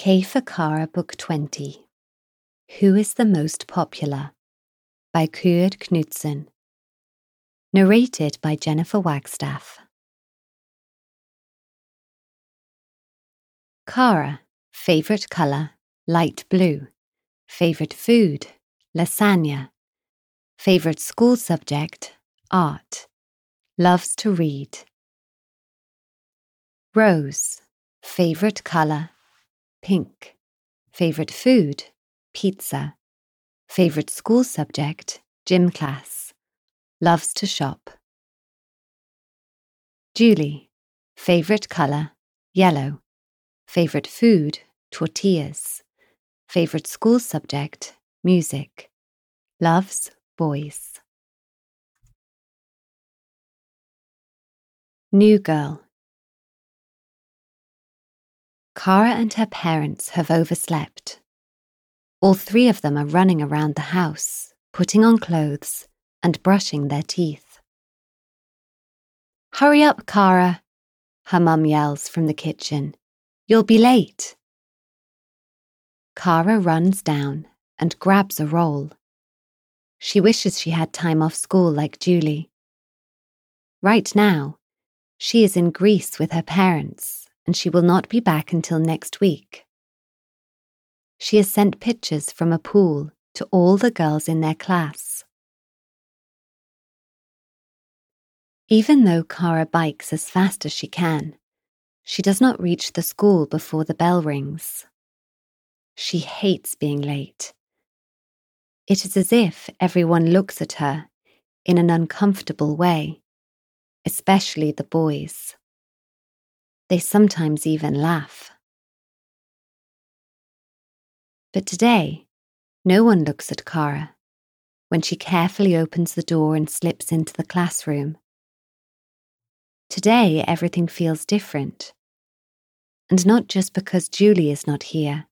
K for Kara Book 20. Who is the Most Popular? By Kurt Knudsen. Narrated by Jennifer Wagstaff. Kara, favourite colour, light blue. Favourite food, lasagna. Favourite school subject, art. Loves to read. Rose, favourite colour, pink. Favourite food, pizza. Favourite school subject, gym class. Loves to shop. Julie, favourite colour, yellow. Favourite food, tortillas. Favourite school subject, music. Loves boys. New girl. Kara and her parents have overslept. All three of them are running around the house, putting on clothes and brushing their teeth. "Hurry up, Kara," her mum yells from the kitchen. "You'll be late." Kara runs down and grabs a roll. She wishes she had time off school like Julie. Right now, she is in Greece with her parents, and she will not be back until next week. She has sent pictures from a pool to all the girls in their class. Even though Kara bikes as fast as she can, she does not reach the school before the bell rings. She hates being late. It is as if everyone looks at her in an uncomfortable way, especially the boys. They sometimes even laugh. But today, no one looks at Kara when she carefully opens the door and slips into the classroom. Today, everything feels different, and not just because Julie is not here.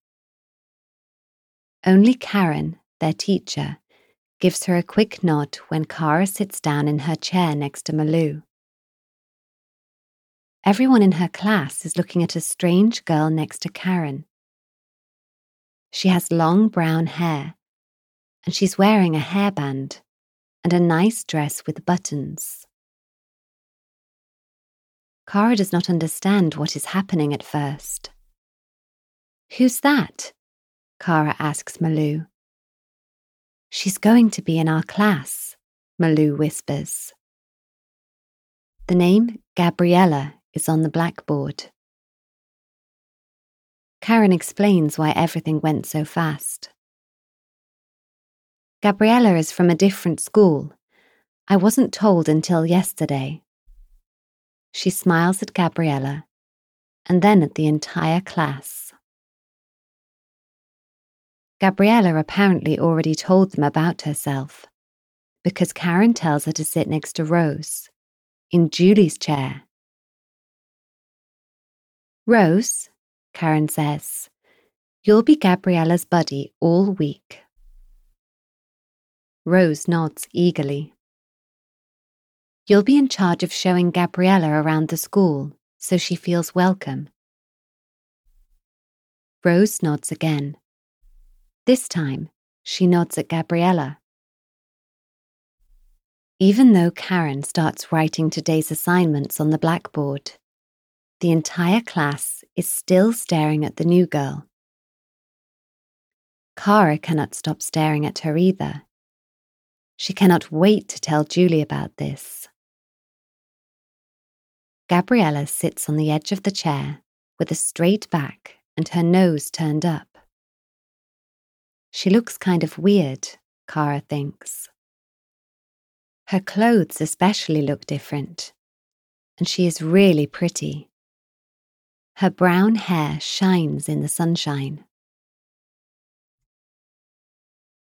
Only Karen, their teacher, gives her a quick nod when Kara sits down in her chair next to Malou. Everyone in her class is looking at a strange girl next to Karen. She has long brown hair, and she's wearing a hairband and a nice dress with buttons. Kara does not understand what is happening at first. "Who's that?" Kara asks Malou. "She's going to be in our class," Malou whispers. The name Gabriella is on the blackboard. Karen explains why everything went so fast. "Gabriella is from a different school. I wasn't told until yesterday." She smiles at Gabriella and then at the entire class. Gabriella apparently already told them about herself, because Karen tells her to sit next to Rose, in Julie's chair. "Rose," Karen says, "you'll be Gabriella's buddy all week." Rose nods eagerly. "You'll be in charge of showing Gabriella around the school so she feels welcome." Rose nods again. This time, she nods at Gabriella. Even though Karen starts writing today's assignments on the blackboard, the entire class is still staring at the new girl. Kara cannot stop staring at her either. She cannot wait to tell Julie about this. Gabriella sits on the edge of the chair with a straight back and her nose turned up. She looks kind of weird, Kara thinks. Her clothes especially look different, and she is really pretty. Her brown hair shines in the sunshine.